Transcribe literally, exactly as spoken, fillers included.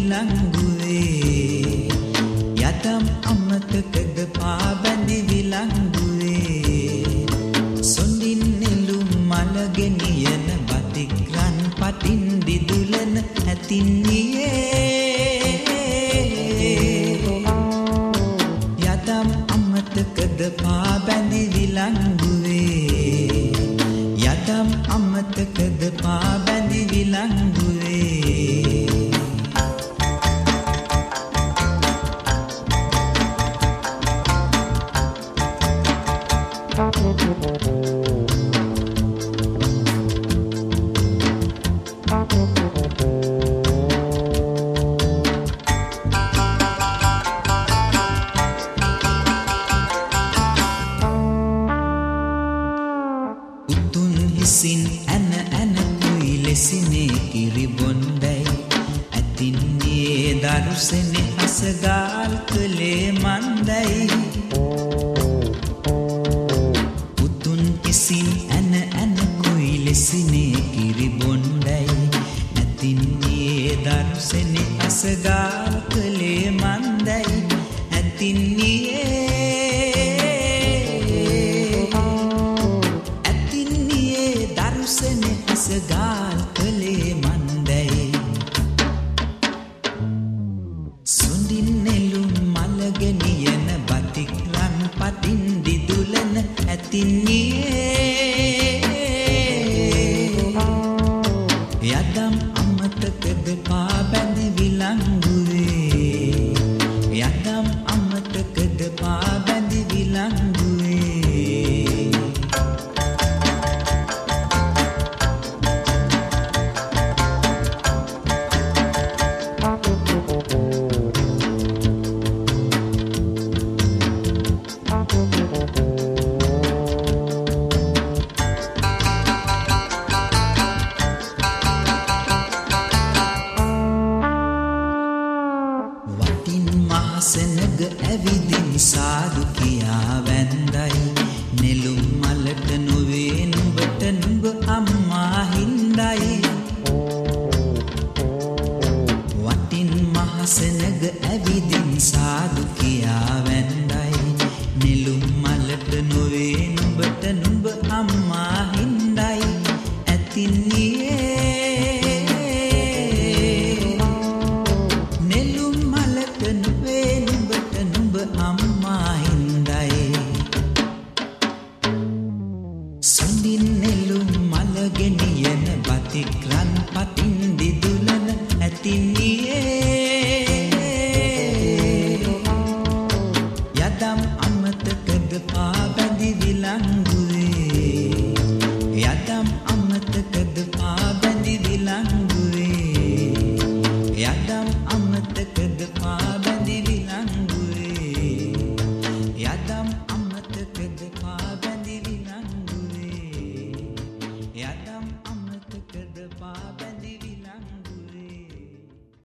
විලංගුවේ යතම් අමතකද පාබැඳි විලංගුවේ සොඳින් නෙළුම් මල ගෙනියන බතික් රන් පටින් දිදුලන ඇතින්නියේ යතම් අමතකද පාබැඳි විලංගුවේ යතම් අමතකද පාබැඳි විලංගුවේ උතුන් හිසින් ඇන ඇන කුයි ලෙසිනේ කිරි බොණ්ඩයි ඇතින්නේ දරුසෙනේ හසගාල් කලේ මන්දයි උතුන් හිසින් ඇන ඇන කුයි ලෙසිනේ කිරි බොණ්ඩයි ඇතින්නේ දරුසෙනේ හසගාල් කලේ මන්දයි ඇතින්නේ සගාල් කලේ මන්දයි සුඳින් නෙළුම් මල ගෙනියන බතික් රන් පටින් දිදුලන ඇතින්නියේ යදම් අමතකද පාබැඳි විලංගුවේ යදම් අමතකද පාබැඳි විලංගුවේ සෙනග ඇවිදින් සාදු කියා වැන්දයි නෙළුම් මලට නොවේ නුඹට නුඹ අම්මා හින්දයි වටින් මහ සෙනග ඇවිදින් සාදු කියා වැන්දයි නෙළුම් මලට නොවේ නුඹට නුඹ අම්මා හින්දයි ඇතින්නියේ අම්මා හින්දයි සොඳින් නෙළුම් මල ගෙනියන බතික් රන් පටින් දිදුලන ඇතින්නියේ යදම් අමතකද පාබැඳි විලංගුවේ